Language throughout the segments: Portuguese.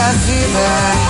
a vida.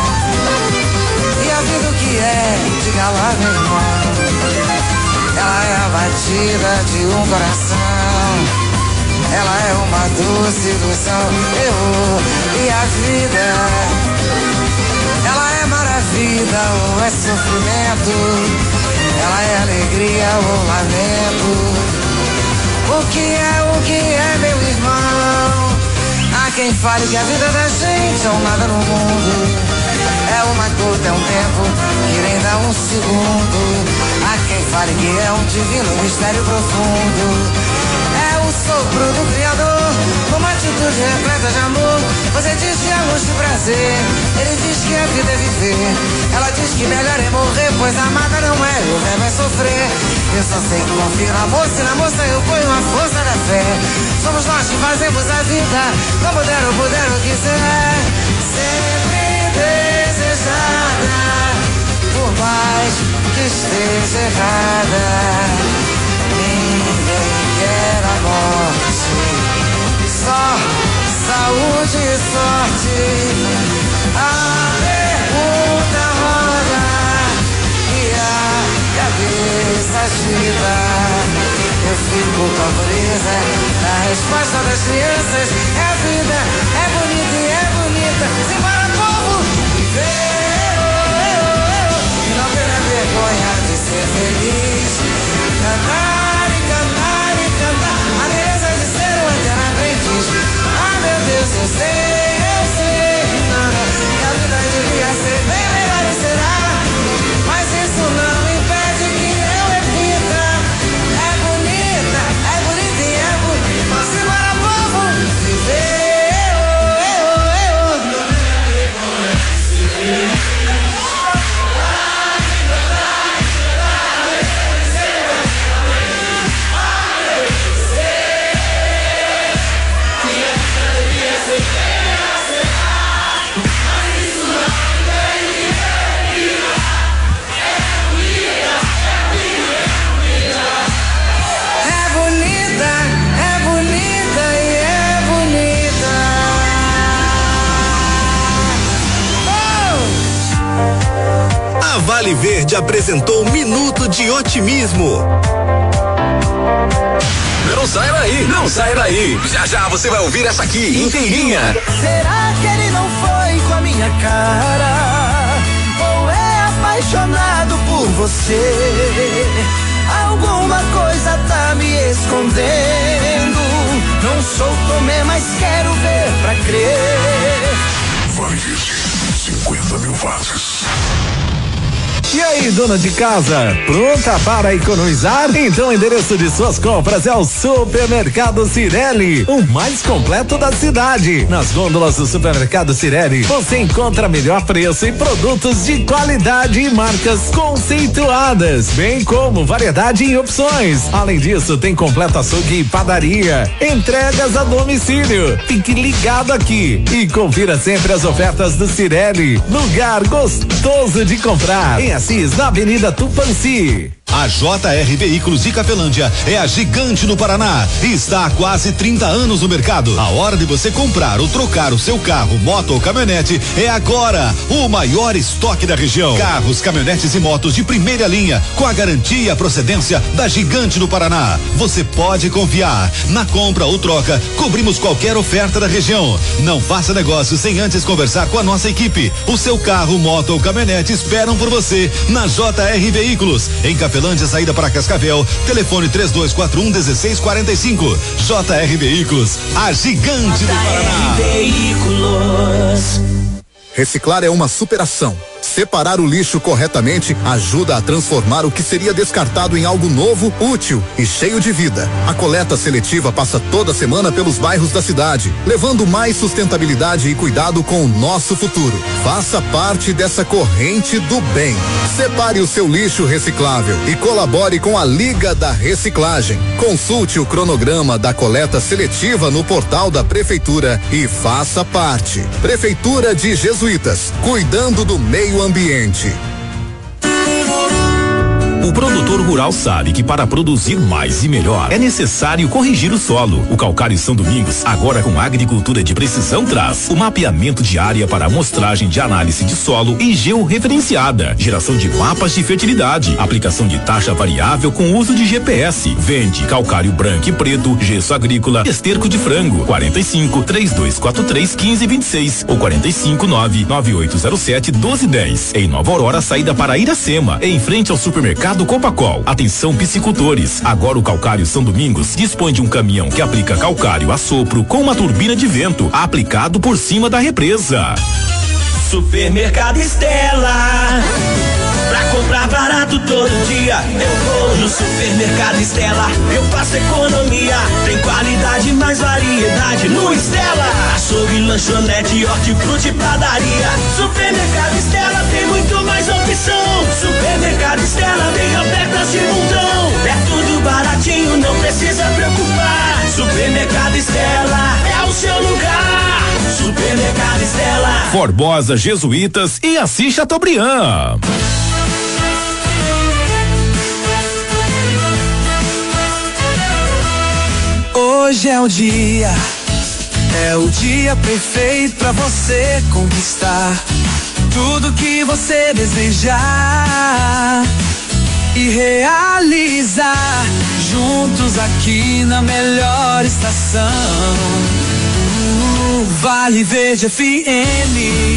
E a vida o que é? Diga lá, meu irmão. Ela é a batida de um coração. Ela é uma doce ilusão. E a vida, ela é maravilha ou é sofrimento. Ela é alegria ou lamento. O que é, meu irmão? Há quem fale que a vida da gente é um nada no mundo. É uma gota, é um tempo que nem dá um segundo. Há quem fale que é um divino mistério profundo. É o sopro do Criador, uma atitude repleta de amor. Você diz que é luxo e prazer, ele diz que a vida é viver. Ela diz que melhor é morrer, pois amada não é, o verbo é sofrer. Eu só sei que confio na moça e na moça eu ponho a força da fé. Somos nós que fazemos a vida, como der ou puder ou quiser. Sempre desejada, por mais que esteja errada. Ninguém quer a morte, só saúde e sorte. A pergunta roda e a cabeça gira. Eu fico com a pureza da resposta das crianças. É a vida, é bonita e é bonita. Simbora, povo, viver. E não ter a vergonha de ser feliz. Cantar e cantar e cantar. A beleza de ser um eterno aprendiz. Ah, meu Deus, eu sei, nada. Que a vida devia ser bem melhor e será. Mas isso não impede que eu repita. É bonita e é bonita. Simbora, povo, viver. Vale Verde apresentou Minuto de Otimismo. Não saia daí, não saia daí. Já já você vai ouvir essa aqui inteirinha. Será que ele não foi com a minha cara? Ou é apaixonado por você? Alguma coisa tá me escondendo. Não sou Tomé, mas quero ver pra crer. Vale Verde, 50 mil vasos. E aí, dona de casa, pronta para economizar? Então o endereço de suas compras é o Supermercado Cirelli, o mais completo da cidade. Nas gôndolas do Supermercado Cirelli, você encontra melhor preço e produtos de qualidade e marcas conceituadas, bem como variedade e opções. Além disso, tem completo açougue e padaria, entregas a domicílio. Fique ligado aqui e confira sempre as ofertas do Cirelli, lugar gostoso de comprar. Em Assis, na Avenida Tupanci. A JR Veículos de Cafelândia é a gigante no Paraná e está há quase 30 anos no mercado. A hora de você comprar ou trocar o seu carro, moto ou caminhonete é agora. O maior estoque da região. Carros, caminhonetes e motos de primeira linha com a garantia e a procedência da gigante no Paraná. Você pode confiar. Na compra ou troca, cobrimos qualquer oferta da região. Não faça negócio sem antes conversar com a nossa equipe. O seu carro, moto ou caminhonete esperam por você na JR Veículos. Em Cafelândia, saída para Cascavel, telefone 3241-1645. JR Veículos, a gigante do Paraná. Veículos. Reciclar é uma superação. Separar o lixo corretamente ajuda a transformar o que seria descartado em algo novo, útil e cheio de vida. A coleta seletiva passa toda semana pelos bairros da cidade, levando mais sustentabilidade e cuidado com o nosso futuro. Faça parte dessa corrente do bem. Separe o seu lixo reciclável e colabore com a Liga da Reciclagem. Consulte o cronograma da coleta seletiva no portal da Prefeitura e faça parte. Prefeitura de Jesuítas, cuidando do meio ambiente. O produtor rural sabe que para produzir mais e melhor é necessário corrigir o solo. O Calcário São Domingos, agora com agricultura de precisão, traz o mapeamento de área para amostragem de análise de solo e georreferenciada, geração de mapas de fertilidade, aplicação de taxa variável com uso de GPS. Vende calcário branco e preto, gesso agrícola, esterco de frango. 45-3243-1526 ou 459-9807-1210. Em Nova Aurora, saída para Iracema, em frente ao supermercado Copacol. Atenção piscicultores, agora o Calcário São Domingos dispõe de um caminhão que aplica calcário a sopro com uma turbina de vento aplicado por cima da represa. Supermercado Estela, pra comprar barato todo dia, eu vou no Supermercado Estela, eu faço economia, tem qualidade mais variedade no Estela, açougue, lanchonete, hortifruti e padaria. Supermercado Estela tem muito mais opção, Supermercado Estela vem ofertas de montão, é tudo baratinho, não precisa preocupar, Supermercado Estela é o seu lugar. Supermercado Estela, Formosa, Jesuítas e Assis Chateaubriand. hoje é o dia perfeito pra você conquistar tudo que você desejar e realizar juntos aqui na melhor estação. Vale Verde FM.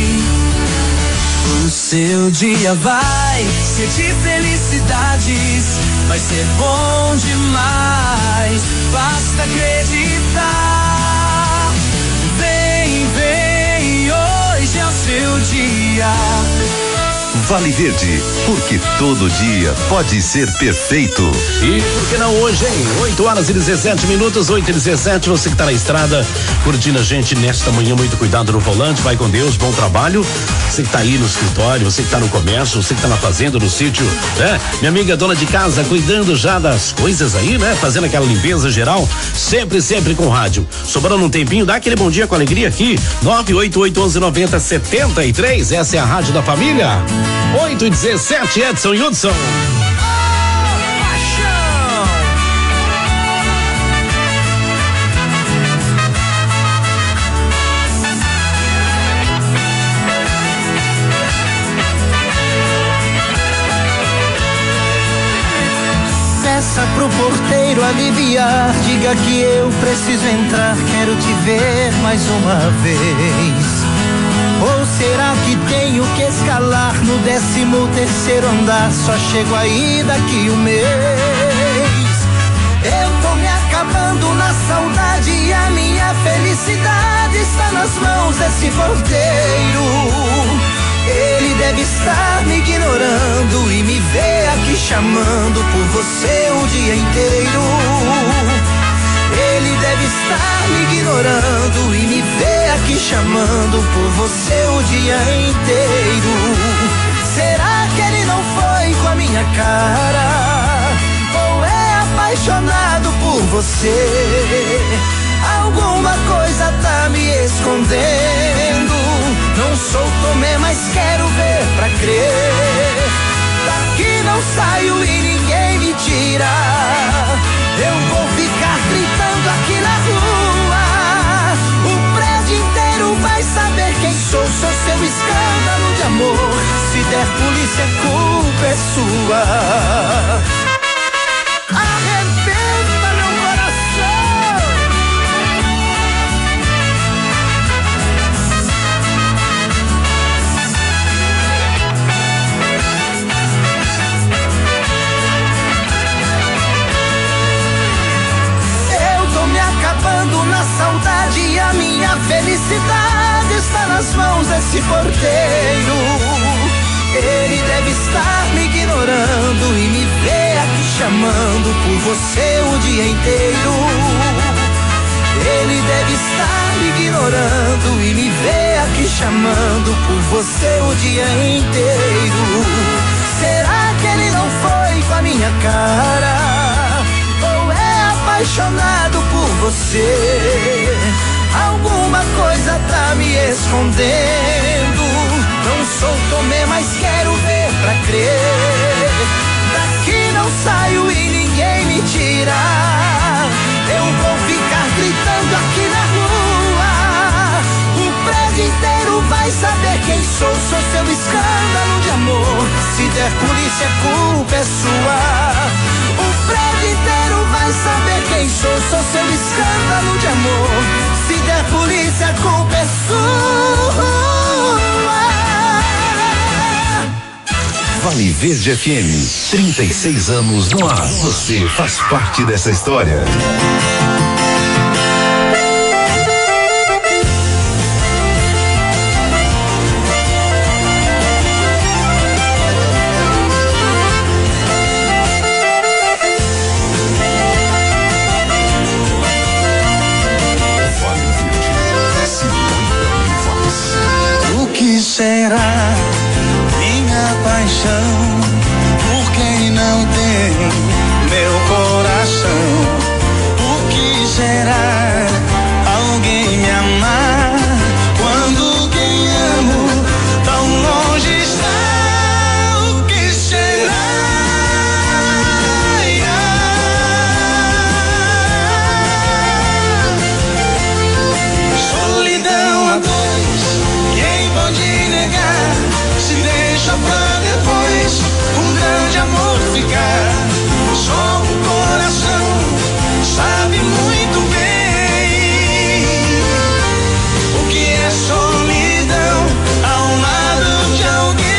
O seu dia vai ser de felicidades, vai ser bom demais, basta acreditar. Vem, vem, hoje é o seu dia. Vale Verde, porque todo dia pode ser perfeito. E por que não hoje, hein? 8h17, 8h17, você que tá na estrada, curtindo a gente nesta manhã, muito cuidado no volante, vai com Deus, bom trabalho. Você que tá aí no escritório, você que tá no comércio, você que tá na fazenda, no sítio, né? Minha amiga dona de casa, cuidando já das coisas aí, né? Fazendo aquela limpeza geral, sempre com rádio. Sobrando um tempinho, dá aquele bom dia com alegria aqui, 988119073, essa é a rádio da família. 8h17, Edson e Hudson. Peça pro porteiro aliviar, diga que eu preciso entrar, quero te ver mais uma vez. Ou será que tenho que escalar no 13º andar? Só chego aí daqui um mês. Eu tô me acabando na saudade e a minha felicidade está nas mãos desse porteiro. Ele deve estar me ignorando e me ver aqui chamando por você o dia inteiro. Ele deve estar me ignorando e me ver aqui chamando por você o dia inteiro. Será que ele não foi com a minha cara? Ou é apaixonado por você? Alguma coisa tá me escondendo. Não sou Tomé, mas quero ver pra crer. Daqui não saio e ninguém me tira. Eu vou ficar gritando aqui na rua. O prédio inteiro vai saber quem sou. Sou seu escândalo de amor. Se der polícia, a culpa é sua. Arrebenta meu coração. Acabando na saudade e a minha felicidade está nas mãos desse porteiro. Ele deve estar me ignorando e me ver aqui chamando por você o dia inteiro. Ele deve estar me ignorando e me ver aqui chamando por você o dia inteiro. Será que ele não foi com a minha cara? Apaixonado por você, alguma coisa tá me escondendo. Não sou Tomé, mas quero ver pra crer. Daqui der polícia, a culpa é sua. O prédio inteiro vai saber quem sou seu escândalo de amor. Se der polícia, a culpa é sua. Vale Verde FM, 36 anos no ar. Você faz parte dessa história. O que será minha paixão por quem não tem meu coração? O que será alguém me amar quando quem amo tão longe está? O que será? Solidão a dois, quem pode negar? Se deixa pra depois um grande amor ficar. Só o coração sabe muito bem o que é solidão ao lado de alguém.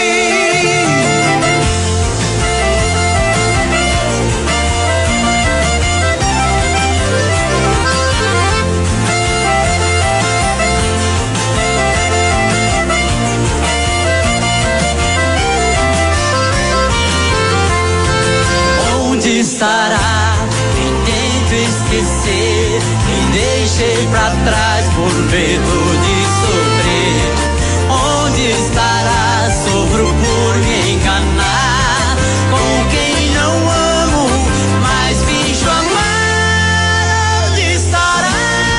Onde estará? Nem tento esquecer, me deixei pra trás por medo de sofrer. Onde estará? Sofro por me enganar com quem não amo, mas finjo amar. Onde estará?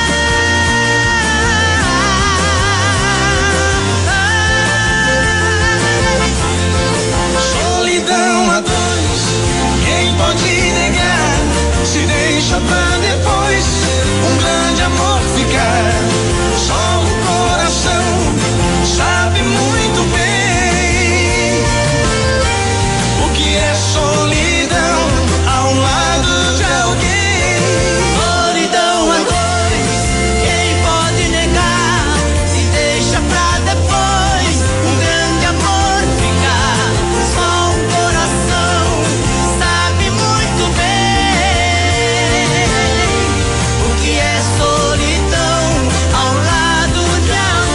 Solidão a dois, quem pode negar? Se deixa pra depois um grande amor ficar. Só o coração sabe muito bem o que é solidão ao lado de alguém. Solidão a dois, quem pode negar? Se deixa pra depois um grande amor ficar. Só o coração sabe muito bem o que é solidão ao lado de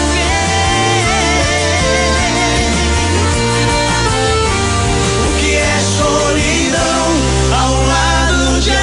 alguém. O que é solidão ao lado de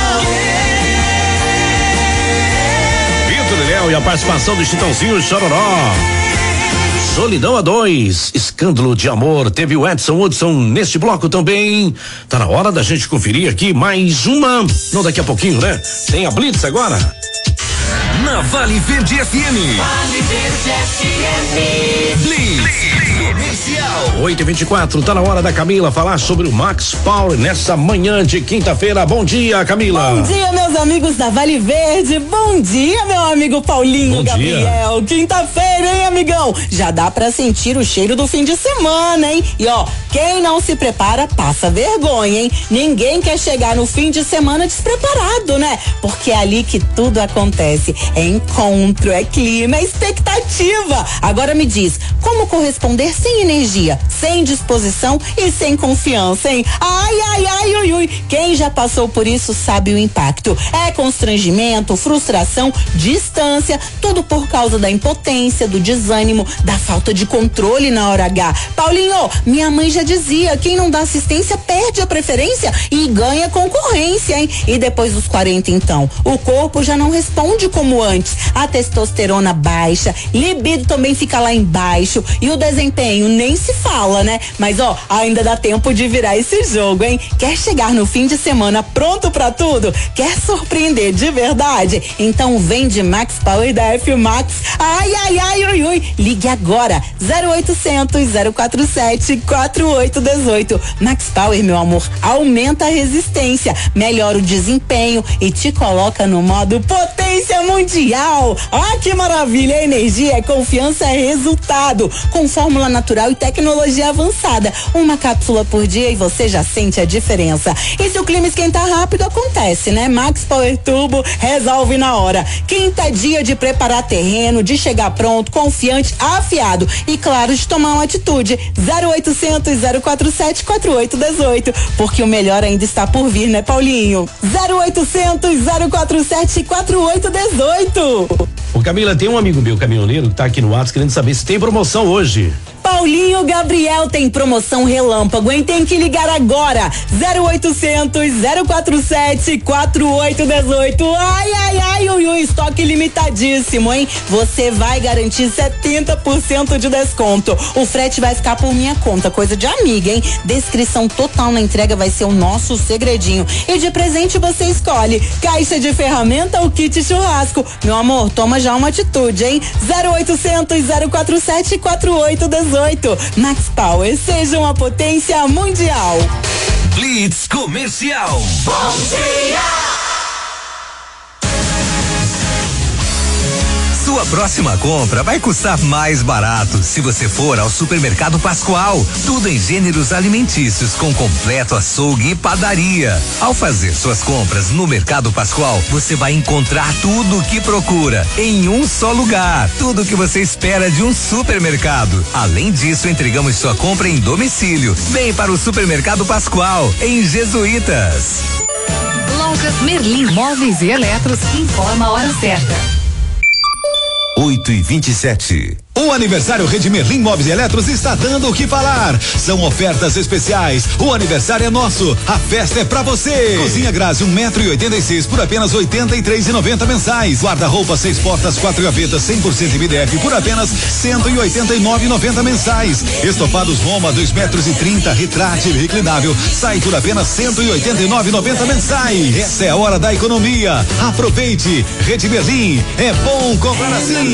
alguém. Vitor e Léo e a participação do Chitãozinho Chororó. Solidão a dois, escândalo de amor. Teve o Edson Hudson neste bloco também. Tá na hora da gente conferir aqui mais uma. Não, daqui a pouquinho, né? Tem a Blitz agora. Na Vale Verde FM. Vale Verde FM. Blitz. Comercial. 8h24, tá na hora da Camila falar sobre o Max Power nessa manhã de quinta-feira. Bom dia, Camila. Bom dia, meus amigos da Vale Verde. Bom dia, meu amigo Paulinho. Bom Gabriel. Quinta-feira, hein, amigão? Já dá pra sentir o cheiro do fim de semana, hein? E ó, quem não se prepara passa vergonha, hein? Ninguém quer chegar no fim de semana despreparado, né? Porque é ali que tudo acontece. É encontro, é clima, é expectativa. Agora me diz, como corresponder sem energia, sem disposição e sem confiança, hein? Ai, ai, ai, ui, ui. Quem já passou por isso sabe o impacto. É constrangimento, frustração, distância, tudo por causa da impotência, do desânimo, da falta de controle na hora H. Paulinho, minha mãe já dizia, quem não dá assistência perde a preferência e ganha concorrência, hein? E depois dos 40, então, o corpo já não responde como antes. A testosterona baixa, libido também fica lá embaixo e o desempenho nem se fala, né? Mas ó, ainda dá tempo de virar esse jogo, hein? Quer chegar no fim de semana pronto pra tudo? Quer surpreender de verdade? Então vem de Max Power da F Max. Ai, ai, ai, ui, ui. Ligue agora, 0800 047 4818. Max Power, meu amor, aumenta a resistência, melhora o desempenho e te coloca no modo potência mundial. Ó, que maravilha, energia é confiança, é resultado. Com fórmula natural e tecnologia avançada. Uma cápsula por dia e você já sente a diferença. E se o clima esquentar rápido, acontece, né? Max Power Turbo resolve na hora. Quinta dia de preparar terreno, de chegar pronto, confiante, afiado e claro, de tomar uma atitude. 0800 047 4818, porque o melhor ainda está por vir, né, Paulinho? 0800 047 4818. Ô Camila, tem um amigo meu caminhoneiro que tá aqui no WhatsApp querendo saber se tem promoção hoje. Paulinho Gabriel tem promoção relâmpago, hein? Tem que ligar agora. 0800 047 4818. Ai, o estoque limitadíssimo, hein? Você vai garantir 70% de desconto. O frete vai ficar por minha conta, coisa de amiga, hein? Descrição total na entrega vai ser o nosso segredinho. E de presente você escolhe caixa de ferramenta ou kit churrasco. Meu amor, toma já uma atitude, hein? 0800 047 4818. Max Power, seja uma potência mundial. Blitz Comercial. Bom dia! Sua próxima compra vai custar mais barato se você for ao Supermercado Pascoal. Tudo em gêneros alimentícios com completo açougue e padaria. Ao fazer suas compras no Mercado Pascoal, você vai encontrar tudo o que procura em um só lugar. Tudo o que você espera de um supermercado. Além disso, entregamos sua compra em domicílio. Vem para o Supermercado Pascoal, em Jesuítas. Lojas Merlin Móveis e Eletros informa a hora certa. 8h27. O aniversário Rede Merlin Móveis e Eletros está dando o que falar. São ofertas especiais. O aniversário é nosso. A festa é pra você. Cozinha Grazi 1,86 m por apenas R$83,90 mensais. Guarda-roupa 6 portas, 4 gavetas 100% MDF por apenas R$189,90 mensais. Estofados Roma 2,30 m retrátil e reclinável sai por apenas R$189,90 mensais. Essa é a hora da economia. Aproveite. Rede Merlin. É bom comprar assim.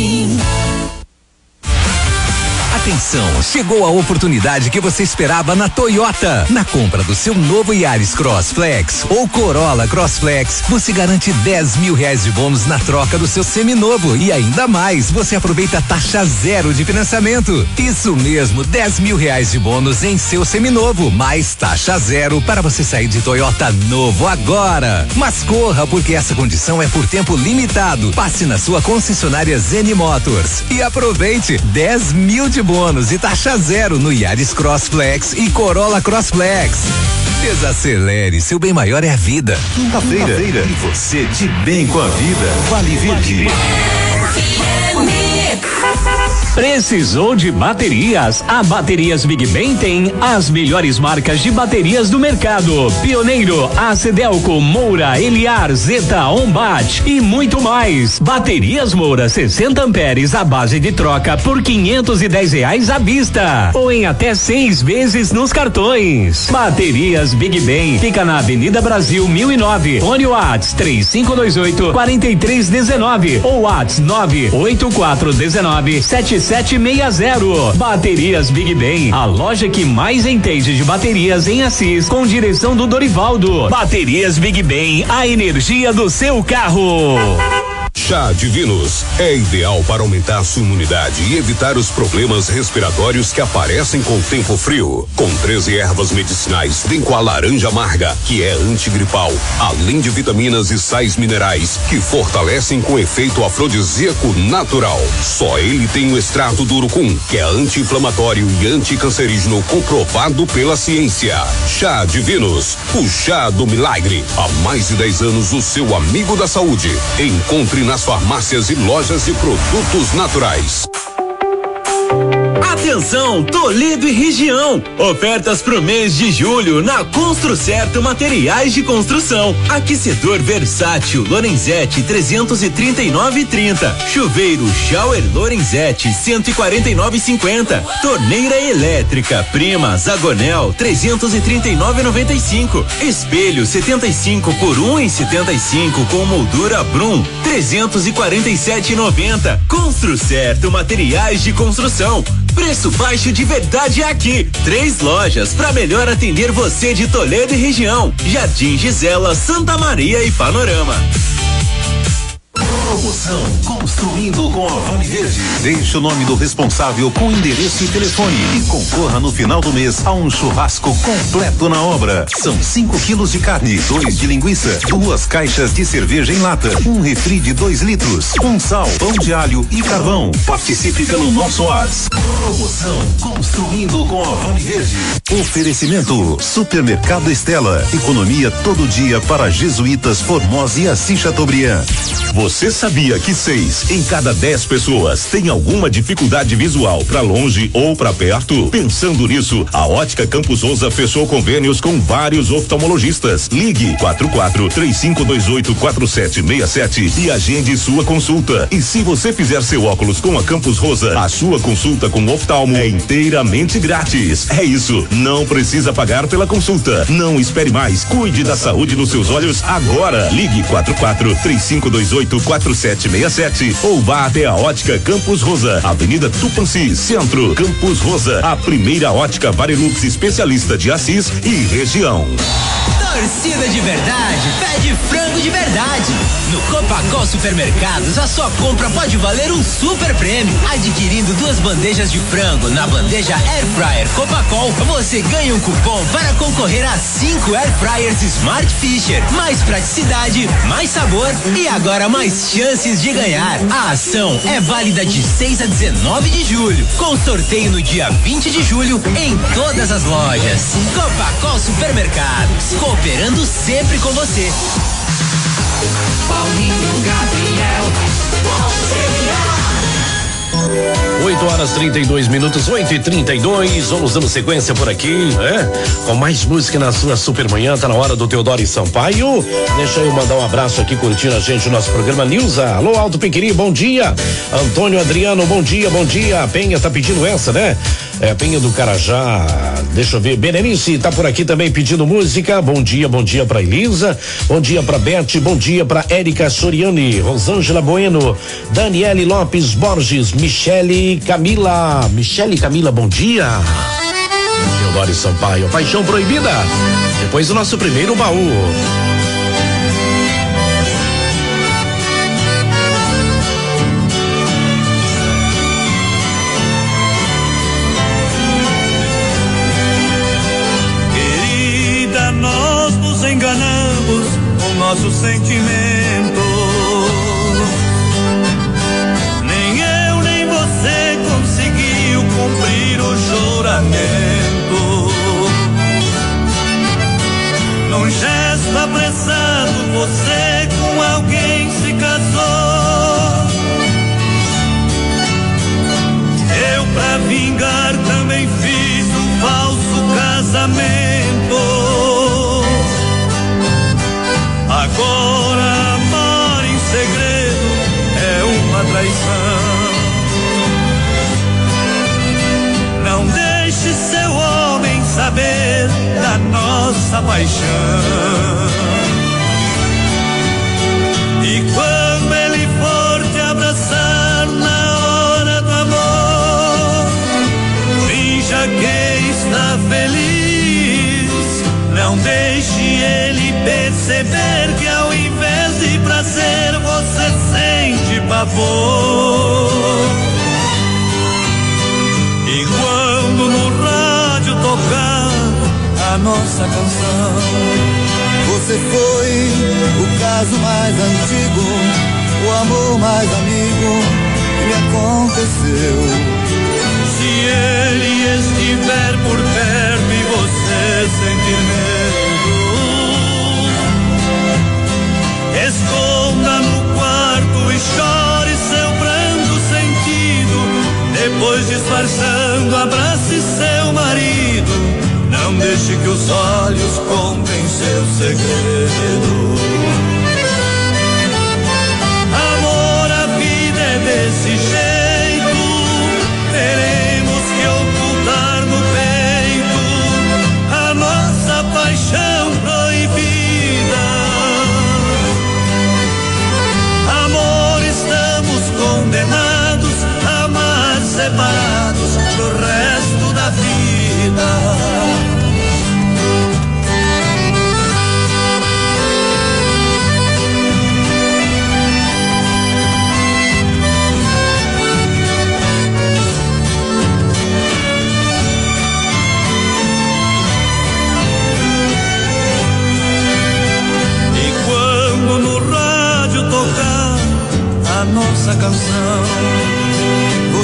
Atenção, chegou a oportunidade que você esperava na Toyota. Na compra do seu novo Yaris Cross Flex ou Corolla Cross Flex, você garante R$10 mil de bônus na troca do seu seminovo e ainda mais, você aproveita taxa zero de financiamento. Isso mesmo, R$10 mil de bônus em seu seminovo, mais taxa zero para você sair de Toyota novo agora. Mas corra, porque essa condição é por tempo limitado. Passe na sua concessionária Zeni Motors e aproveite R$10 mil de bônus e taxa zero no Yaris Cross Flex e Corolla Cross Flex. Desacelere, seu bem maior é a vida. Quinta-feira. E você de bem com a vida. Vale Verde. Precisou de baterias? A Baterias Big Ben tem as melhores marcas de baterias do mercado. Pioneiro, Acedelco, Moura, Eliar, Zeta, Ombat e muito mais. Baterias Moura 60 amperes à base de troca por R$510 à vista ou em até 6 vezes nos cartões. Baterias Big Ben fica na Avenida Brasil 1009. Fone Whats 3528-4319 ou Whats 98419-7760. Baterias Big Ben, a loja que mais entende de baterias em Assis, com direção do Dorivaldo. Baterias Big Ben, a energia do seu carro. Chá Divinos é ideal para aumentar sua imunidade e evitar os problemas respiratórios que aparecem com o tempo frio. Com 13 ervas medicinais, tem com a laranja amarga, que é antigripal, além de vitaminas e sais minerais que fortalecem com efeito afrodisíaco natural. Só ele tem o extrato do urucum, que é anti-inflamatório e anticancerígeno comprovado pela ciência. Chá Divinos, o chá do milagre. Há mais de 10 anos, o seu amigo da saúde. Encontre nas farmácias e lojas de produtos naturais. Atenção, Toledo e região. Ofertas pro mês de julho na Construcerto Materiais de Construção. Aquecedor versátil Lorenzetti 339,30. Chuveiro Shower Lorenzetti 149,50. Torneira elétrica Prima Zagonel 339,95. Espelho 75 por 1,75 com moldura Brum 347,90. Construcerto Materiais de Construção. Preço baixo de verdade aqui. 3 lojas para melhor atender você de Toledo e região. Jardim Gisela, Santa Maria e Panorama. Promoção Construindo com a Vale Verde. Deixe o nome do responsável com endereço e telefone e concorra no final do mês a um churrasco completo na obra. São 5 quilos de carne, 2 de linguiça, 2 caixas de cerveja em lata, um refri de 2 litros, um sal, pão de alho e carvão. Participe pelo nosso WhatsApp. Promoção Construindo com a Vale Verde. Oferecimento Supermercado Estela. Economia todo dia para Jesuítas, Formosa e Assis Chateaubriand. Você sabia que 6 em cada 10 pessoas tem alguma dificuldade visual para longe ou para perto? Pensando nisso, a Ótica Campos Rosa fechou convênios com vários oftalmologistas. Ligue 44-3528-4767 e agende sua consulta. E se você fizer seu óculos com a Campos Rosa, a sua consulta com oftalmo é inteiramente grátis. É isso, não precisa pagar pela consulta. Não espere mais, cuide da saúde dos seus olhos agora. Ligue 44-3528-4767 ou vá até a Ótica Campos Rosa, Avenida Tupanci, Centro. Campos Rosa, a primeira ótica Varilux especialista de Assis e região. Torcida de verdade pede frango de verdade. No Copacol Supermercados, a sua compra pode valer um super prêmio. Adquirindo 2 bandejas de frango na bandeja Air Fryer Copacol, você ganha um cupom para concorrer a 5 Air Fryers Smart Fisher. Mais praticidade, mais sabor e agora mais chances de ganhar. A ação é válida de 6 a 19 de julho, com sorteio no dia 20 de julho em todas as lojas. Copacol Supermercados, cooperando sempre com você. Paulinho Gabriel, 8h32, 8h32. Vamos dando sequência por aqui, né? Com mais música na sua super manhã. Tá na hora do Teodoro e Sampaio. Deixa eu mandar um abraço aqui curtindo a gente o nosso programa. Nilza, alô Alto Pequeni, bom dia. Antônio Adriano, bom dia, bom dia. Penha tá pedindo essa, né? É, Penha do Carajá, deixa eu ver, Berenice tá por aqui também pedindo música. Bom dia pra Elisa, bom dia pra Beth, bom dia pra Érica Soriani, Rosângela Bueno, Daniele Lopes Borges, Michele Camila, bom dia. Teodoro Sampaio, Paixão Proibida, depois do nosso primeiro baú. Enganamos o nosso sentimento. Nem eu nem você conseguiu cumprir o juramento. Num gesto apressado você com alguém se casou. Eu pra vingar também fiz um falso casamento. Agora amar em segredo é uma traição. Não deixe seu homem saber da nossa paixão. E quando ele for te abraçar na hora do amor, finja que está feliz. Não deixe ele perceber que ao invés de prazer você sente pavor. E quando no rádio tocar a nossa canção, você foi o caso mais antigo, o amor mais amigo que me aconteceu. Se ele estiver por perto e você sentir medo, esconda no quarto e chore seu pranto sentido. Depois, disfarçando, abrace seu marido. Não deixe que os olhos contem seu segredo. Amor, a vida é desse jeito. Teremos que ocultar no peito a nossa paixão proibida. Amor, estamos condenados a amar separados pro resto da vida.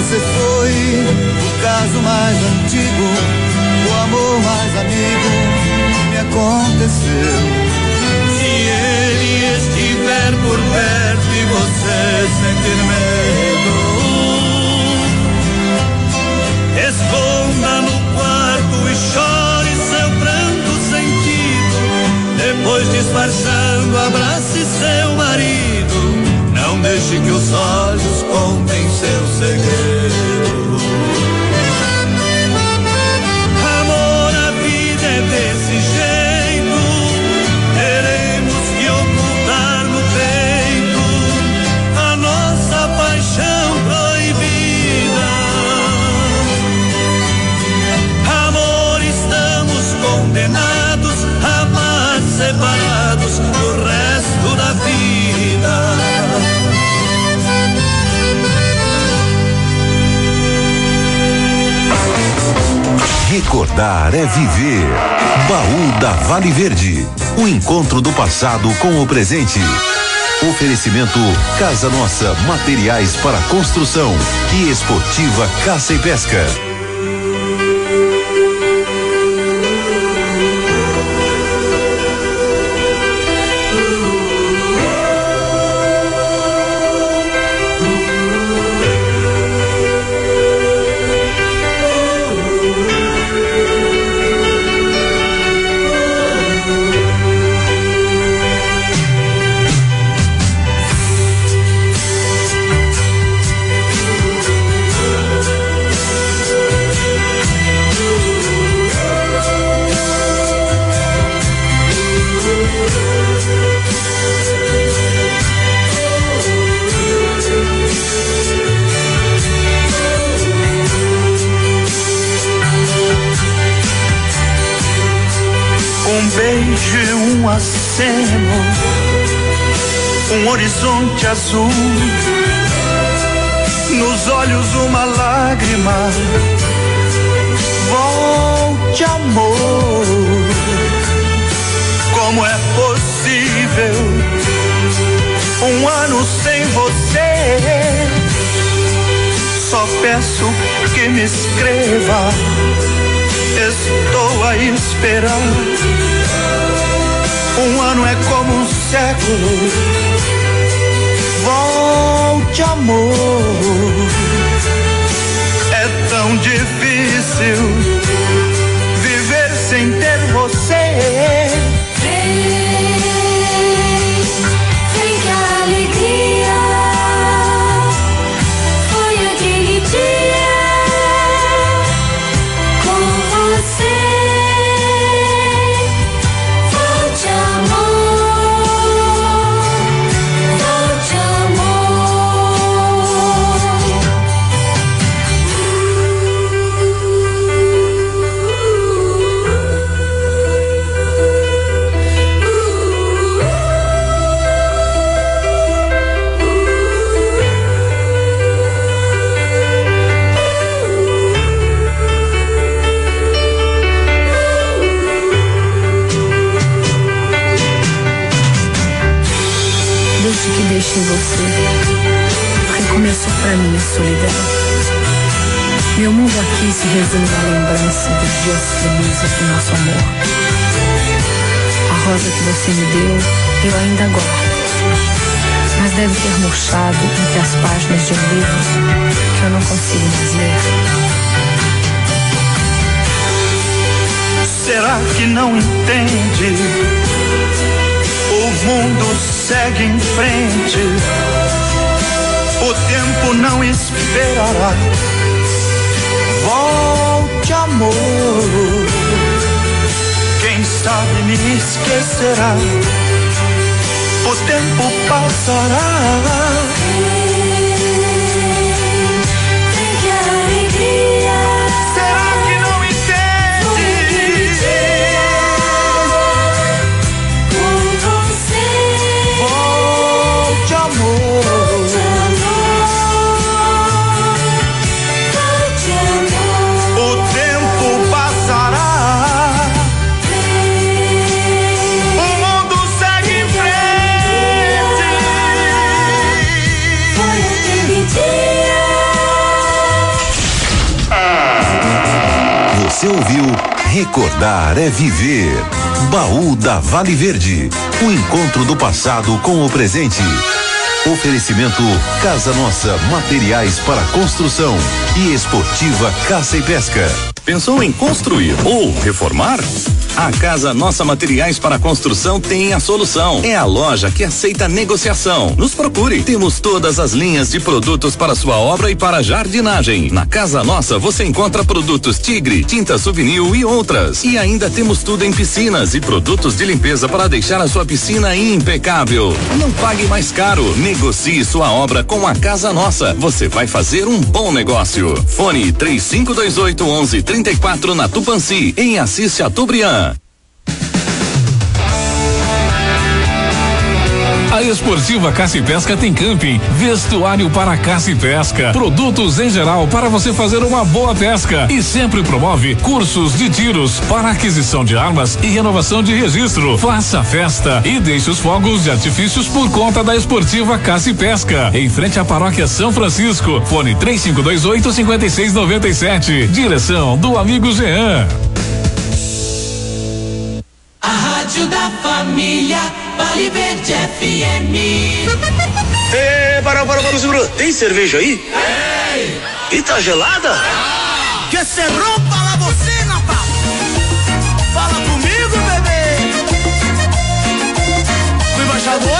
Você foi o caso mais antigo, o amor mais amigo me aconteceu. Se ele estiver por perto e você sentir medo, esconda no quarto e chore seu pranto sentido. Depois, disfarçando, abrace seu marido. Não deixe que os olhos contem seu segredo. Amor, a vida é desse jeito. Teremos que ocultar no peito a nossa paixão proibida. Amor, estamos condenados a amar separados do resto da vida. Recordar é viver. Baú da Vale Verde. O encontro do passado com o presente. Oferecimento Casa Nossa, materiais para construção e Esportiva Caça e Pesca. Um aceno, um horizonte azul, nos olhos uma lágrima. Volte, amor. Como é possível um ano sem você? Só peço que me escreva. Estou a esperar. Um ano é como um século. Volte, amor. É tão difícil viver sem ter você. Vem que a alegria foi aquele dia com você. Deixei você, recomeçou pra mim a solidão. Meu mundo aqui se resume na lembrança dos dias felizes do nosso amor. A rosa que você me deu, eu ainda guardo, mas deve ter murchado entre as páginas de um livro que eu não consigo mais ler. Será que não entende? O mundo segue em frente. O tempo não esperará. Volte, amor. Quem sabe me esquecerá. O tempo passará. Você ouviu Recordar é Viver. Baú da Vale Verde. O encontro do passado com o presente. Oferecimento Casa Nossa, materiais para construção e Esportiva Caça e Pesca. Pensou em construir ou reformar? A Casa Nossa Materiais para Construção tem a solução. É a loja que aceita negociação. Nos procure. Temos todas as linhas de produtos para sua obra e para jardinagem. Na Casa Nossa você encontra produtos Tigre, tinta Souvenir e outras. E ainda temos tudo em piscinas e produtos de limpeza para deixar a sua piscina impecável. Não pague mais caro. Negocie sua obra com a Casa Nossa. Você vai fazer um bom negócio. Fone 3528-1134 na Tupanci, em Assis Chateaubriand. A Esportiva Caça e Pesca tem camping, vestuário para caça e pesca, produtos em geral para você fazer uma boa pesca e sempre promove cursos de tiros para aquisição de armas e renovação de registro. Faça festa e deixe os fogos de artifícios por conta da Esportiva Caça e Pesca, em frente à Paróquia São Francisco. Fone 3528-5697. Direção do amigo Jean. A Rádio da Família, Vale Verde FM. Para, segura. Tem cerveja aí? Ei! E tá gelada? Que se rompa la bocina, pá. Fala comigo, bebê. O embaixador.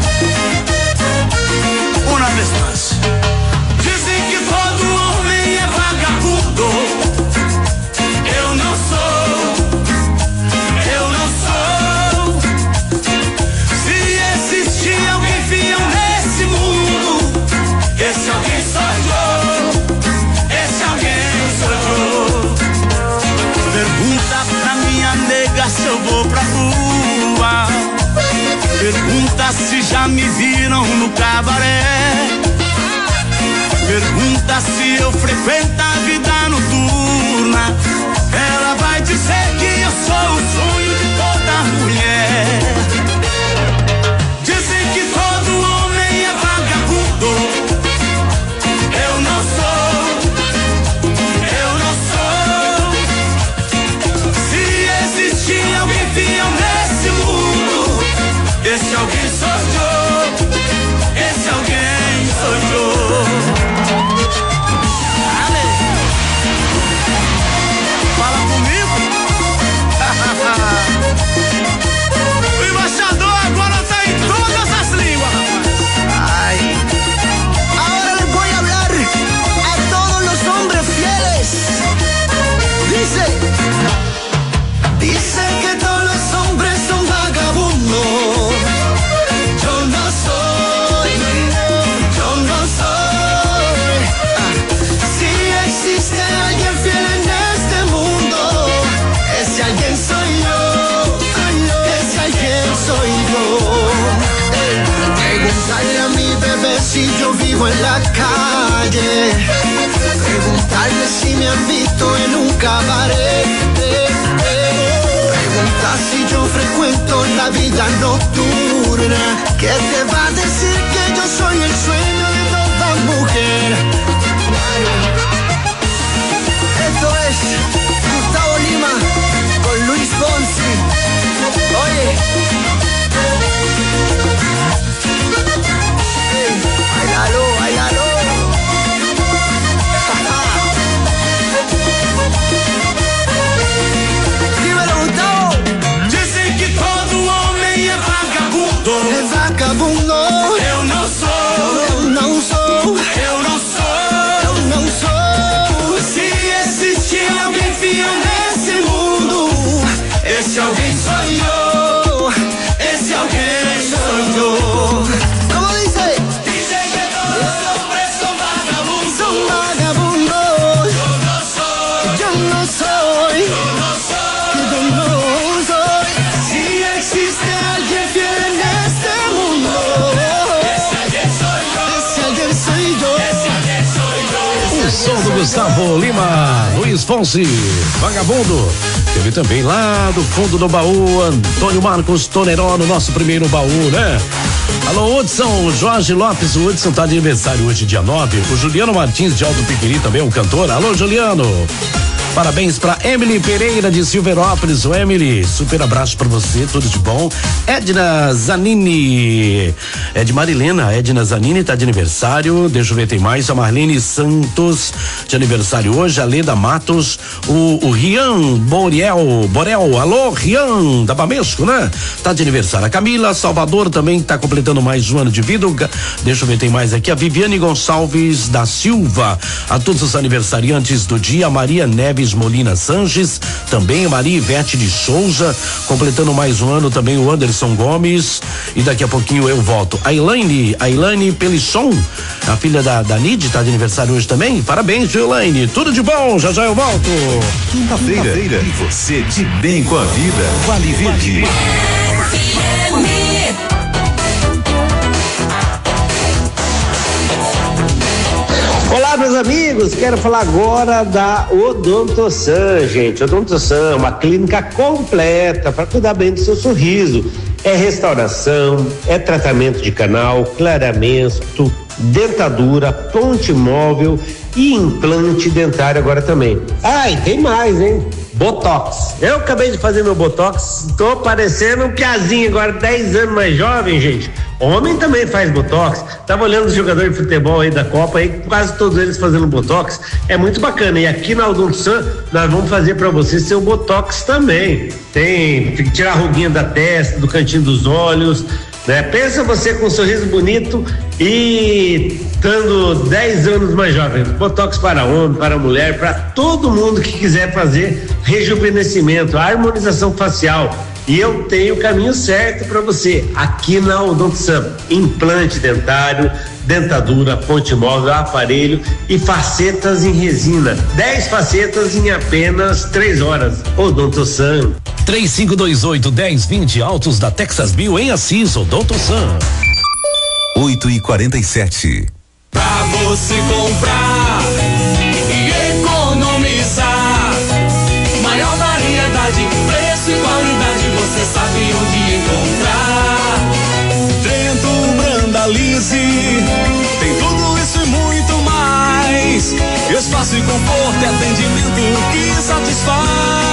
Uma vez mais. Dizem que todo homem é vagabundo. Eu não sou. Esse alguém sou eu, esse alguém sou eu. Pergunta pra minha nega se eu vou pra rua. Pergunta se já me viram no cabaré. Pergunta se eu frequento a vida noturna. Ela vai dizer que eu sou o sonho de toda mulher. Dizem que todo homem é vagabundo. Esse alguém sou eu, esse alguém sou eu. Ale. Fala comigo. O embaixador agora tá em todas as línguas. Ay. Ahora les voy a hablar a todos los hombres fieles. Dice que todos los hombres son vagabundos. Preguntarle a mi bebé si yo vivo en la calle. Preguntarle si me han visto en un cabaret. Preguntar si yo frecuento la vida nocturna. ¿Qué te va a decir que yo soy el sueño de toda mujer? Esto es Gustavo Lima con Luis Fonsi. Oye. Bailalo, bailalo. Dímelo, Gustavo. Dizem que todo homem é vagabundo. É vagabundo. Eu não sou. Eu não sou. Eu não sou. Eu não sou. Se existir alguém fiel nesse mundo, esse alguém sou eu. Esse alguém sou eu. Como dice? Dicen que todos los hombres son vagabundos. Son vagabundos. Yo no soy. Yo no soy. Yo no soy. Yo no soy. Si existe alguien fiel en este mundo, ese alguien soy yo. Ese alguien soy yo. Ese alguien soy yo. O som do Gustavo Lima, Luiz Fonsi, Vagabundo. Teve também lá do fundo do baú, Antônio Marcos Toneró no nosso primeiro baú, né? Alô, Hudson, Jorge Lopes, o Hudson tá de aniversário hoje, dia 9. O Juliano Martins de Alto Piquiri também, um cantor. Alô, Juliano. Parabéns pra Emily Pereira de Silverópolis. Ô Emily, super abraço pra você, tudo de bom. Edna Zanini, é de Marilena, Edna Zanini tá de aniversário, deixa eu ver, tem mais, a Marlene Santos de aniversário hoje, a Leda Matos, o Rian Borel, alô Rian, da Bamesco, né? Tá de aniversário. A Camila Salvador também tá completando mais um ano de vida. Deixa eu ver, tem mais aqui, a Viviane Gonçalves da Silva, a todos os aniversariantes do dia, a Maria Neves Molina Sanches, também a Maria Ivete de Souza, completando mais um ano também o Anderson Gomes, e daqui a pouquinho eu volto. A Elaine Pelisson, a filha da Nid, tá de aniversário hoje também, parabéns, Elaine, tudo de bom, já eu volto. Quinta-feira, e você de bem com a vida, Vale Verde. Olá, meus amigos, quero falar agora da Odontosan, gente. Odontosan é uma clínica completa para cuidar bem do seu sorriso. É restauração, é tratamento de canal, clareamento, dentadura, ponte móvel e implante dentário agora também. Ah, e tem mais, hein? Botox. Eu acabei de fazer meu Botox, tô parecendo um piazinho agora, 10 anos mais jovem, gente. Homem também faz Botox. Tava olhando os jogadores de futebol aí da Copa, aí quase todos eles fazendo Botox. É muito bacana. E aqui na Odontosan, nós vamos fazer para você seu Botox também. Tem tirar a ruguinha da testa, do cantinho dos olhos, né? Pensa você com um sorriso bonito e estando 10 anos mais jovem. Botox para homem, para mulher, para todo mundo que quiser fazer rejuvenescimento, harmonização facial. E eu tenho o caminho certo para você aqui na Odontosan: implante dentário, dentadura, ponte móvel, aparelho e facetas em resina. 10 facetas em apenas 3 horas. Odontosan. 3528-1020, Autos da Texas Bill em Assis, Odontosan. 8h47. Pra você comprar e economizar, maior variedade, preço e qualidade, você sabe onde encontrar. Trento Brandalize tem tudo isso e muito mais. Espaço e conforto e atendimento que satisfaz.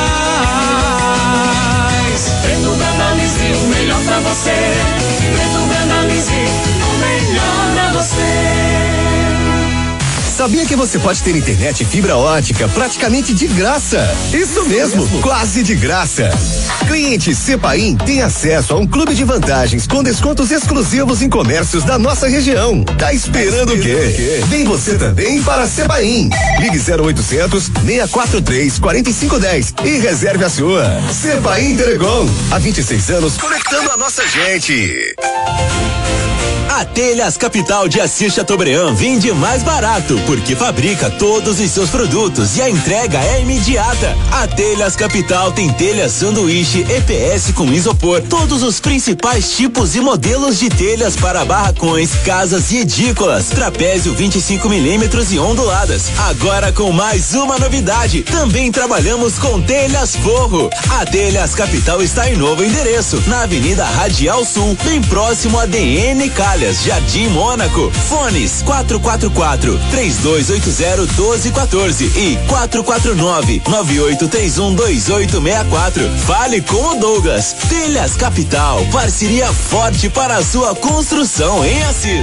Trento Brandalize, o melhor pra você. Trento Brandalize, o melhor pra você. Sabia que você pode ter internet e fibra ótica praticamente de graça? Isso mesmo, quase de graça. Cliente Cepaim tem acesso a um clube de vantagens com descontos exclusivos em comércios da nossa região. Tá esperando o quê? Vem você também para Cepaim. Ligue 0800 643 4510 e reserve a sua. Cepaim Telecom, há 26 anos conectando a nossa gente. A Telhas Capital de Assis Chateaubriand vende mais barato, porque fabrica todos os seus produtos e a entrega é imediata. A Telhas Capital tem telhas sanduíche EPS com isopor, todos os principais tipos e modelos de telhas para barracões, casas e edículas, trapézio 25mm e onduladas. Agora com mais uma novidade, também trabalhamos com telhas forro. A Telhas Capital está em novo endereço, na Avenida Radial Sul, bem próximo a DN Calhas, Jardim Mônaco. Fones 444-3280-1214 e 449-9831-2864. Fale com o Douglas. Telhas Capital, parceria forte para a sua construção em Assis.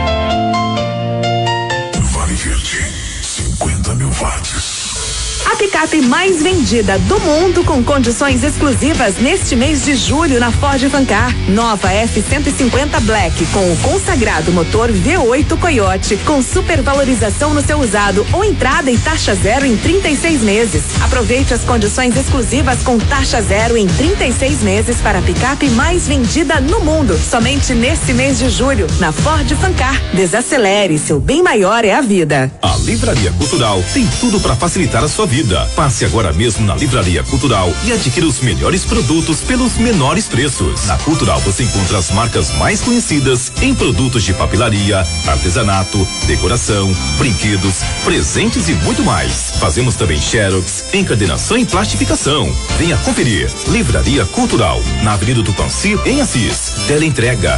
Vale Verde, 50 mil watts. A picape mais vendida do mundo com condições exclusivas neste mês de julho na Ford Fancar. Nova F-150 Black com o consagrado motor V8 Coyote com supervalorização no seu usado ou entrada e taxa zero em 36 meses. Aproveite as condições exclusivas com taxa zero em 36 meses para a picape mais vendida no mundo. Somente neste mês de julho na Ford Fancar. Desacelere, seu bem maior é a vida. A Livraria Cultural tem tudo para facilitar a sua vida. Passe agora mesmo na Livraria Cultural e adquira os melhores produtos pelos menores preços. Na Cultural você encontra as marcas mais conhecidas em produtos de papelaria, artesanato, decoração, brinquedos, presentes e muito mais. Fazemos também xerox, encadernação e plastificação. Venha conferir. Livraria Cultural, na Avenida Tupanci, em Assis. Teleentrega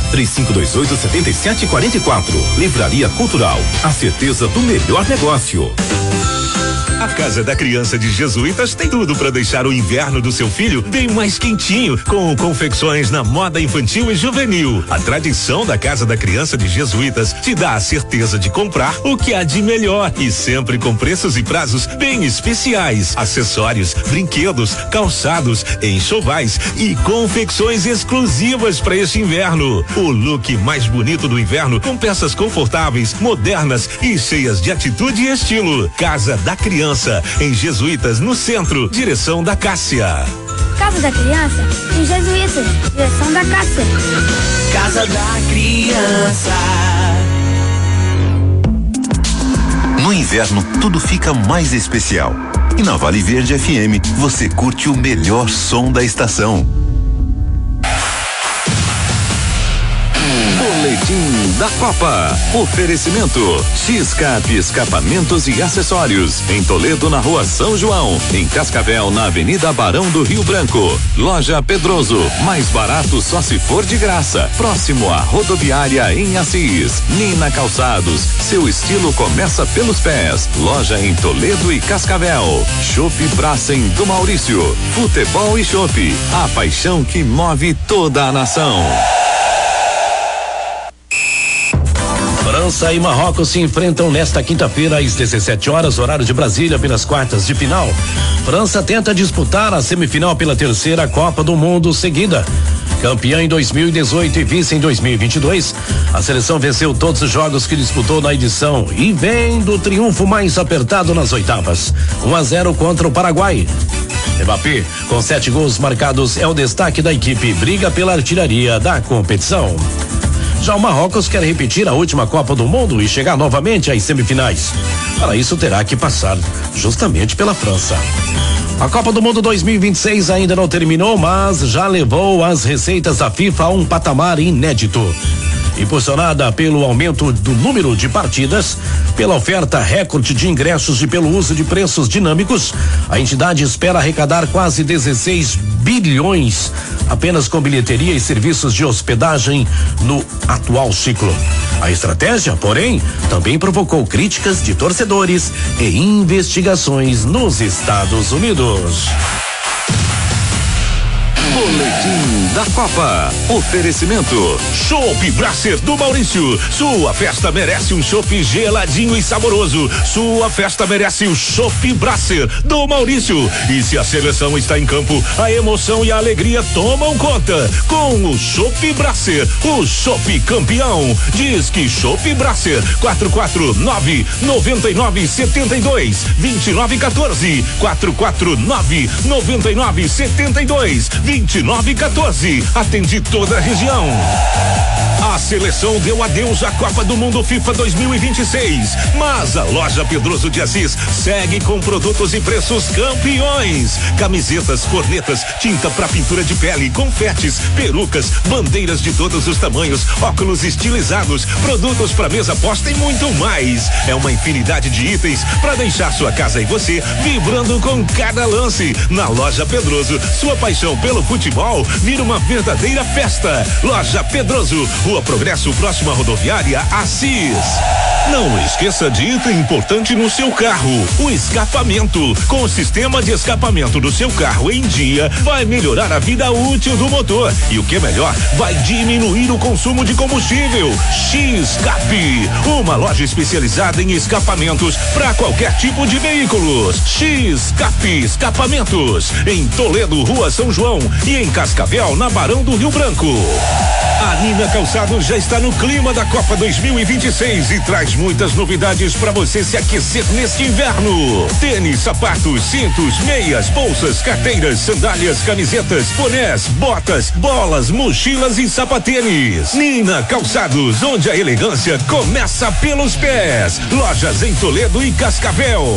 3528-7744. Livraria Cultural, a certeza do melhor negócio. A Casa da Criança de Jesuítas tem tudo para deixar o inverno do seu filho bem mais quentinho, com confecções na moda infantil e juvenil. A tradição da Casa da Criança de Jesuítas te dá a certeza de comprar o que há de melhor e sempre com preços e prazos bem especiais. Acessórios, brinquedos, calçados, enxovais e confecções exclusivas para este inverno. O look mais bonito do inverno com peças confortáveis, modernas e cheias de atitude e estilo. Casa da Criança, em Jesuítas, no centro, direção da Cássia. Casa da Criança, em Jesuítas, direção da Cássia. Casa da Criança. No inverno, tudo fica mais especial. E na Vale Verde FM, você curte o melhor som da estação. Boletim da Copa. Oferecimento X-Cap Escapamentos e Acessórios. Em Toledo, na Rua São João. Em Cascavel, na Avenida Barão do Rio Branco. Loja Pedroso. Mais barato só se for de graça. Próximo à rodoviária em Assis. Nina Calçados. Seu estilo começa pelos pés. Loja em Toledo e Cascavel. Chopp Bracem do Maurício. Futebol e chopp. A paixão que move toda a nação. França e Marrocos se enfrentam nesta quinta-feira às 17 horas, horário de Brasília, pelas quartas de final. França tenta disputar a semifinal pela terceira Copa do Mundo seguida. Campeã em 2018 e vice em 2022, a seleção venceu todos os jogos que disputou na edição e vem do triunfo mais apertado nas oitavas. 1-0 contra o Paraguai. Mbappé, com 7 gols marcados, é o destaque da equipe, briga pela artilharia da competição. Já o Marrocos quer repetir a última Copa do Mundo e chegar novamente às semifinais. Para isso terá que passar justamente pela França. A Copa do Mundo 2026 ainda não terminou, mas já levou as receitas da FIFA a um patamar inédito. Impulsionada pelo aumento do número de partidas, pela oferta recorde de ingressos e pelo uso de preços dinâmicos, a entidade espera arrecadar quase 16 bilhões apenas com bilheteria e serviços de hospedagem no atual ciclo. A estratégia, porém, também provocou críticas de torcedores e investigações nos Estados Unidos. Boletim da Copa. Oferecimento Chopp Brasser do Maurício. Sua festa merece um chopp geladinho e saboroso. Sua festa merece o Chopp Brasser do Maurício. E se a seleção está em campo, a emoção e a alegria tomam conta. Com o Chopp Brasser, o chopp campeão. Diz que Chopp Brasser 449-9972-2914 449-9972-2914. Atende toda a região. A seleção deu adeus à Copa do Mundo FIFA 2026, mas a loja Pedroso de Assis segue com produtos e preços campeões. Camisetas, cornetas, tinta para pintura de pele, confetes, perucas, bandeiras de todos os tamanhos, óculos estilizados, produtos para mesa posta e muito mais. É uma infinidade de itens para deixar sua casa e você vibrando com cada lance. Na loja Pedroso, sua paixão pelo futebol vira uma verdadeira festa. Loja Pedroso, Rua Progresso, próxima à rodoviária Assis. Não esqueça de item importante no seu carro: o escapamento. Com o sistema de escapamento do seu carro em dia, vai melhorar a vida útil do motor. E o que é melhor, vai diminuir o consumo de combustível. X-Cap, uma loja especializada em escapamentos para qualquer tipo de veículos. X-Cap Escapamentos, em Toledo, Rua São João, e em Cascavel, na Barão do Rio Branco. A Nina Calçados já está no clima da Copa 2026 e traz muitas novidades para você se aquecer neste inverno. Tênis, sapatos, cintos, meias, bolsas, carteiras, sandálias, camisetas, bonés, botas, bolas, mochilas e sapatênis. Nina Calçados, onde a elegância começa pelos pés. Lojas em Toledo e Cascavel.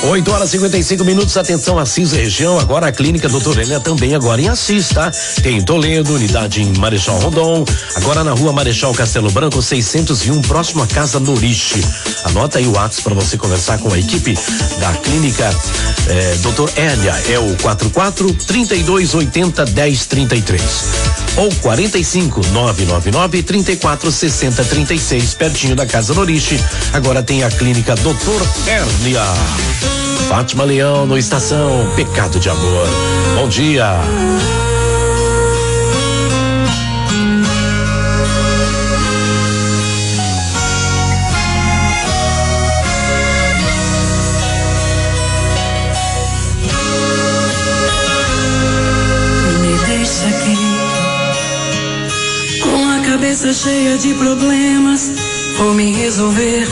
8h55, atenção, Assis região, agora a clínica Doutor Helena também agora em Assis, tá? Tem em Toledo, unidade em Marechal Rondon, agora na rua Marechal Castelo Branco 601, próximo à Casa Noriche. Anota aí o WhatsApp para você conversar com a equipe da clínica Doutor Hélia, é o 44-3280-1033 ou 45-999-3460-36, pertinho da Casa Noriche. Agora tem a clínica Doutor Hélia. Fátima Leão no Estação, Pecado de Amor. Bom dia. Me deixa aqui com a cabeça cheia de problemas, vou me resolver.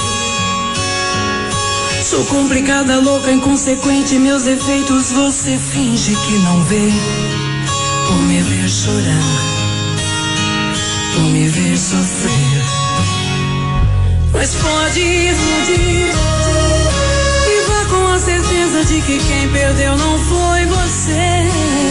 Sou complicada, louca, inconsequente, meus defeitos você finge que não vê. Por me ver chorar, por me ver sofrer. Mas pode ir, e vá com a certeza de que quem perdeu não foi você.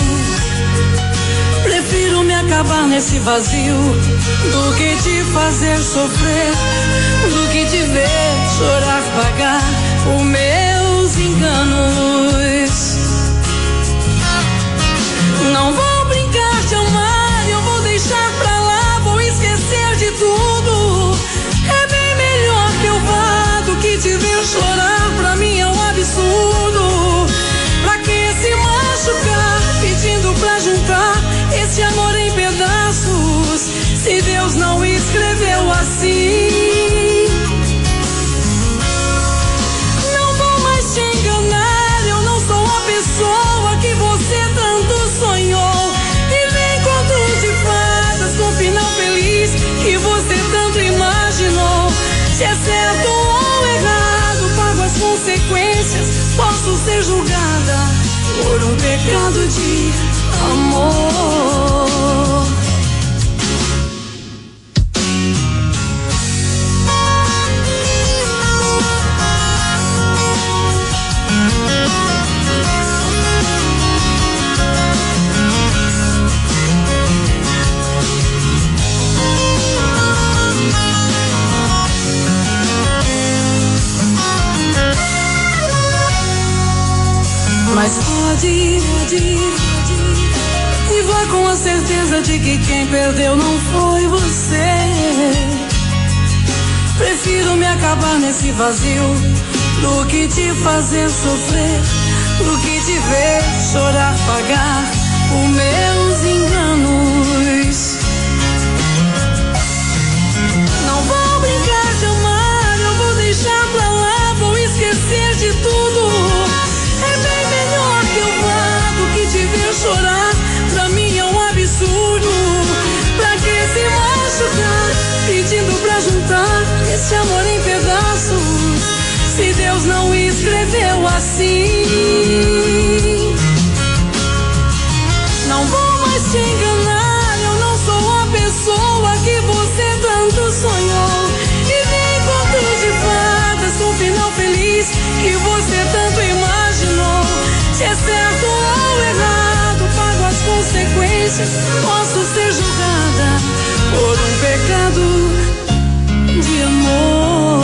Prefiro me acabar nesse vazio do que te fazer sofrer, do que te ver chorar, pagar os meus enganos. Não vou brincar de amar, eu vou deixar pra lá, vou esquecer de tudo. É bem melhor que eu vá do que te ver chorar, pra mim é um absurdo. Pra que se machucar, pedindo pra juntar esse amor em pedaços, se Deus não escreveu assim? Não vou mais te enganar, eu não sou a pessoa que você tanto sonhou. E vem contos de fadas com final feliz que você tanto imaginou. Se é certo ou errado, pago as consequências, posso ser julgada por um pecado de amor. Mas pode ir, e vá com a certeza de que quem perdeu não foi você. Prefiro me acabar nesse vazio do que te fazer sofrer, do que te ver chorar, pagar os meus enganos. Não vou brincar de amar, eu vou deixar pra lá, vou esquecer de tudo. É bem melhor que eu vá do que te ver chorar, pra mim é um absurdo. Pra que se machucar, pedindo pra juntar esse amor em pedaços, se Deus não escreveu assim? Não vou mais te enganar, eu não sou a pessoa que você tanto sonhou. E nem contos de fadas com final feliz que você tanto imaginou. Se é certo ou errado, pago as consequências, posso ser julgada por um pecado de amor.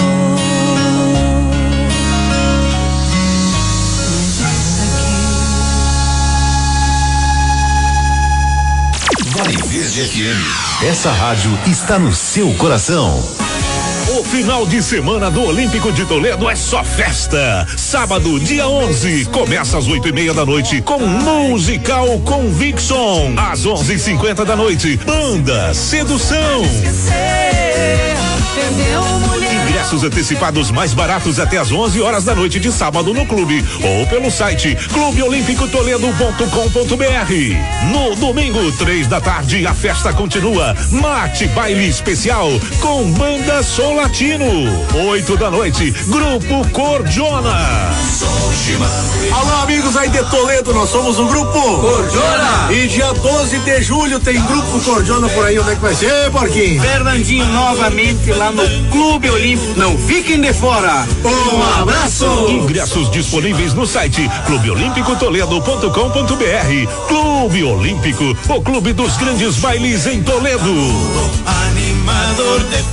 Vale Verde FM. Essa rádio está no seu coração. O final de semana do Olímpico de Toledo é só festa. Sábado, dia 11, começa às 8:30 da noite com Musical Conviction. Às 11:50 da noite, Banda Sedução. Ingressos antecipados mais baratos até às 11 horas da noite de sábado no clube ou pelo site clubeolimpicotoledo.com.br. No domingo, 3 da tarde, a festa continua. Mate baile especial com Banda Sol Latino. 8 da noite, Grupo Cordiona. Alô, amigos aí de Toledo, nós somos o Grupo Cordiona. E dia 12 de julho tem Grupo Cordiona por aí. Onde é que vai ser, Porquinho? Fernandinho, novamente lá no Clube Olímpico não fiquem de fora. Um abraço. Ingressos disponíveis no site clubeolimpicotoledo.com.br. Clube Olímpico, o clube dos grandes bailes em Toledo. Animador de...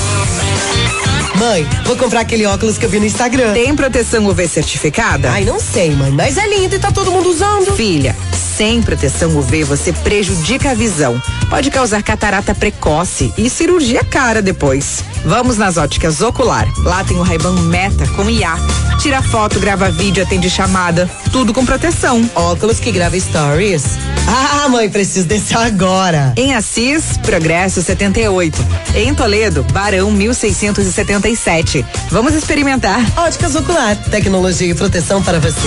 Mãe, vou comprar aquele óculos que eu vi no Instagram. Tem proteção UV certificada? Ai, não sei, mãe, mas é lindo e tá todo mundo usando. Filha, sem proteção UV você prejudica a visão. Pode causar catarata precoce e cirurgia cara depois. Vamos nas óticas Ocular. Lá tem o Ray-Ban Meta com IA. Tira foto, grava vídeo, atende chamada. Tudo com proteção. Óculos que grava stories? Ah, mãe, preciso desse agora. Em Assis, Progresso 78. Em Toledo, Barão 1677. Vamos experimentar. Óticas Ocular. Tecnologia e proteção para você.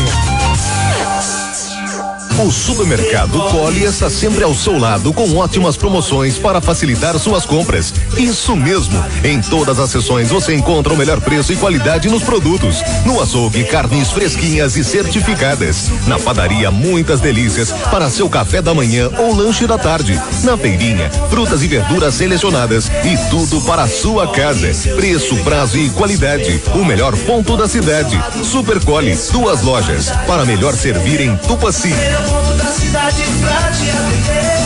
O Supermercado Colli está sempre ao seu lado com ótimas promoções para facilitar suas compras. Isso mesmo, em todas as seções você encontra o melhor preço e qualidade nos produtos. No açougue, carnes fresquinhas e certificadas. Na padaria, muitas delícias para seu café da manhã ou lanche da tarde. Na feirinha, frutas e verduras selecionadas e tudo para a sua casa. Preço, prazo e qualidade. O melhor ponto da cidade. Super Colli, 2 lojas para melhor servir em Tupaci. Da cidade pra te atender.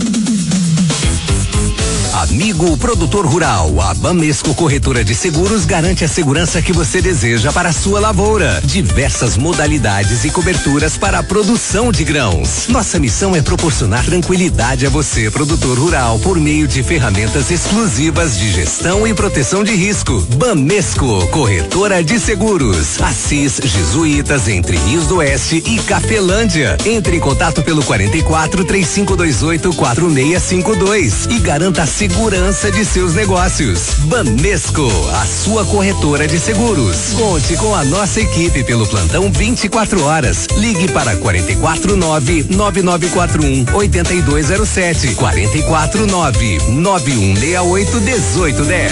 Amigo produtor rural, a Bamesco Corretora de Seguros garante a segurança que você deseja para a sua lavoura. Diversas modalidades e coberturas para a produção de grãos. Nossa missão é proporcionar tranquilidade a você, produtor rural, por meio de ferramentas exclusivas de gestão e proteção de risco. Bamesco Corretora de Seguros. Assis Jesuítas, entre Rios do Oeste e Cafelândia. Entre em contato pelo 44-3528-4652 e garanta a segurança de seus negócios. Bamesco, a sua corretora de seguros. Conte com a nossa equipe pelo plantão 24 horas. Ligue para 449-9941-8207. 449-9168-1810.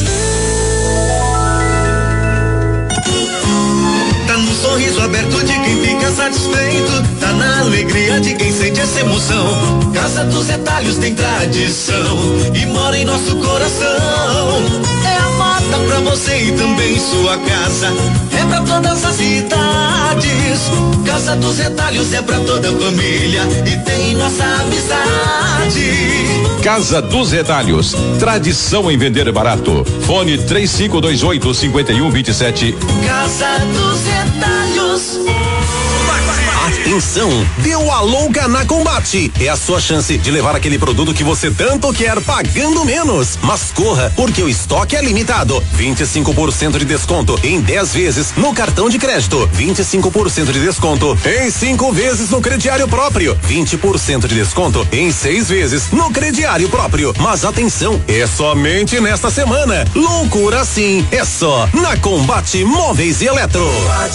Tá no sorriso aberto de quem fica satisfeito, tá na alegria de quem sente essa emoção. Casa dos Retalhos tem tradição e mora em nosso coração. É a mata pra você e também sua casa, é pra todas as idades. Casa dos Retalhos é pra toda a família e tem nossa amizade. Casa dos Retalhos, tradição em vender barato. Fone 3528-5127. Casa dos Retalhos. Atenção, deu a louca na Combate. É a sua chance de levar aquele produto que você tanto quer pagando menos. Mas corra, porque o estoque é limitado. 25% de desconto em 10 vezes no cartão de crédito. 25% de desconto em 5 vezes no crediário próprio. 20% de desconto em 6 vezes no crediário próprio. Mas atenção, é somente nesta semana. Loucura sim, é só na Combate Móveis e Eletro.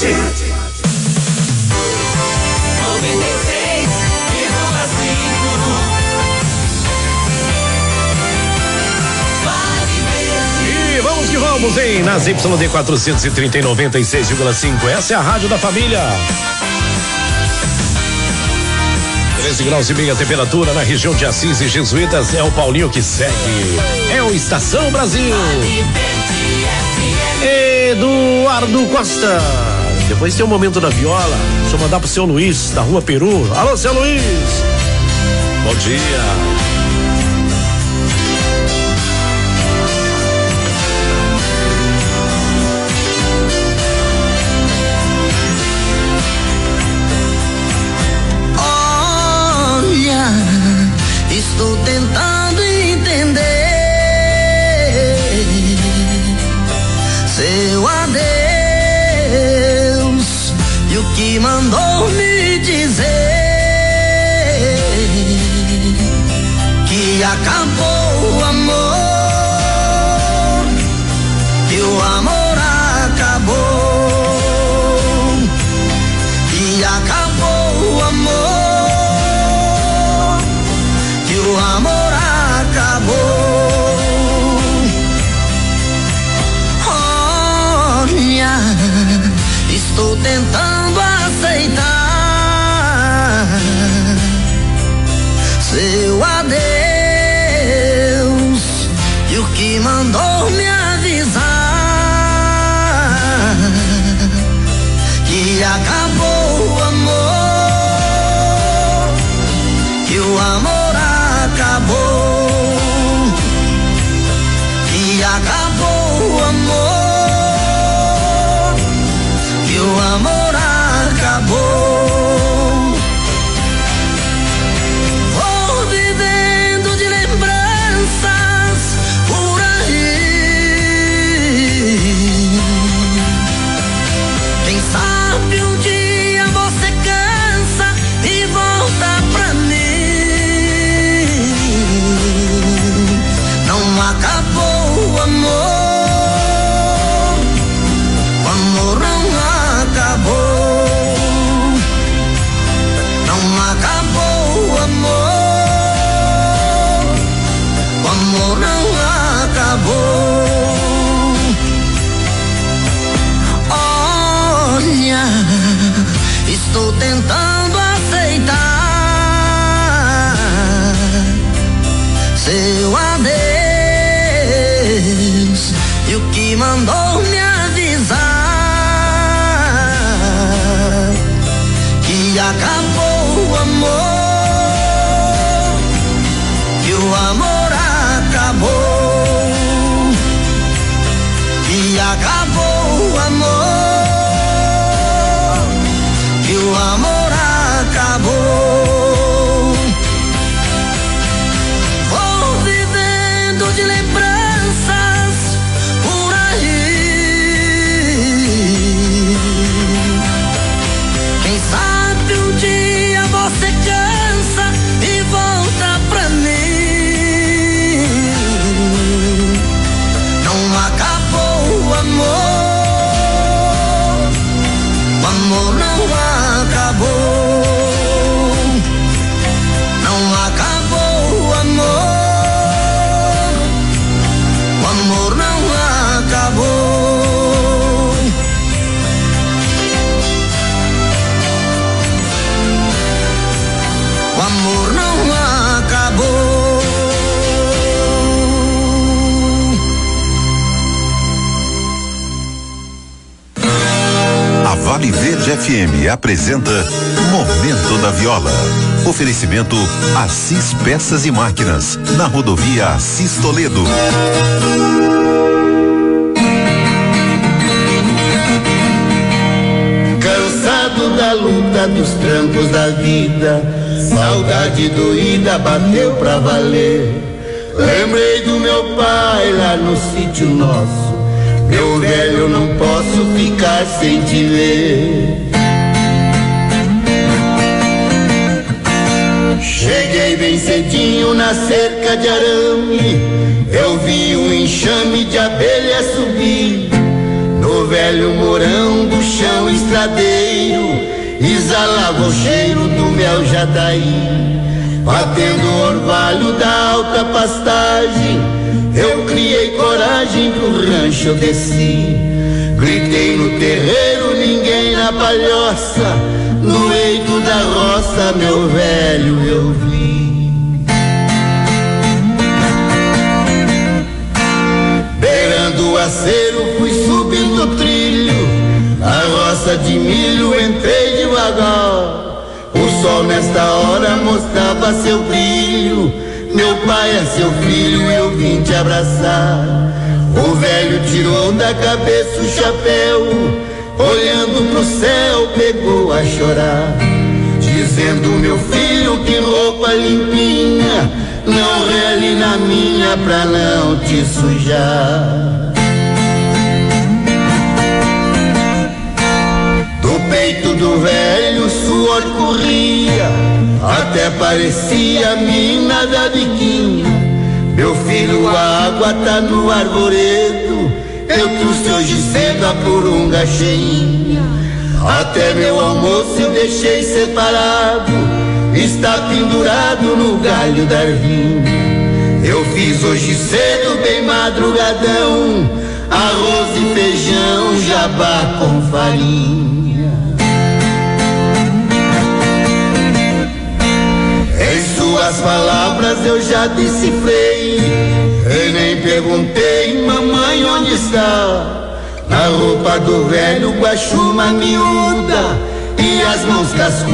E vamos que vamos, hein? Nas YD 430 e 96,5. Essa é a rádio da família. 13 graus e meia temperatura na região de Assis e Jesuítas. É o Paulinho que segue. É o Estação Brasil. Eduardo Costa. Depois tem um momento da viola. Deixa eu mandar pro seu Luiz, da Rua Peru. Alô, seu Luiz. Bom dia. Olha, estou tentando entender seu adeus e o que mandou me dizer que acabou o amor, que o amor acabou, e acabou o amor, que o amor acabou. Olha, estou tentando aceitar seu adeus e o que mandou me avisar Tô tentando aceitar seu adeus e o que mandou me avisar que acabou o amor, que o amor acabou, que acabou o amor, que o amor acabou. Vou vivendo de lembranças por aí. Quem sabe um dia você cansa e volta pra mim. Não acabou o amor, o amor não acabou. Não acabou o amor, o amor não acabou. O amor não acabou. A Vale Verde FM apresenta Momento da Viola. Oferecimento Assis Peças e Máquinas, na rodovia Assis Toledo. Cansado da luta dos trampos da vida, saudade doída bateu pra valer. Lembrei do meu pai lá no sítio nosso. Meu velho, eu não posso ficar sem te ver. Cheguei bem cedinho na cerca de arame, eu vi um enxame de abelha subir. No velho morão do chão estradeiro, exalava o cheiro do mel jataí. Batendo o orvalho da alta pastagem, eu criei coragem pro rancho eu desci. Gritei no terreiro, ninguém na palhoça, no eito da roça, meu velho, eu vi. Beirando o acero, fui subindo o trilho, na roça de milho entrei devagar. O sol nesta hora mostrava seu brilho, meu pai é seu filho, eu vim te abraçar. O velho tirou da cabeça o chapéu, olhando pro céu pegou a chorar, dizendo: meu filho, que roupa limpinha, não rele na minha pra não te sujar. Do peito do velho suor corria, até parecia mina da biquinha. Meu filho, a água tá no arvoredo, eu trouxe hoje cedo a purunga cheinha. Até meu almoço eu deixei separado, está pendurado no galho da ervinha. Eu fiz hoje cedo, bem madrugadão, arroz e feijão, jabá com farinha. Em suas palavras eu já decifrei, e nem perguntei: mamãe, onde está? Na roupa do velho, guaxuma miúda e as mãos cascudas.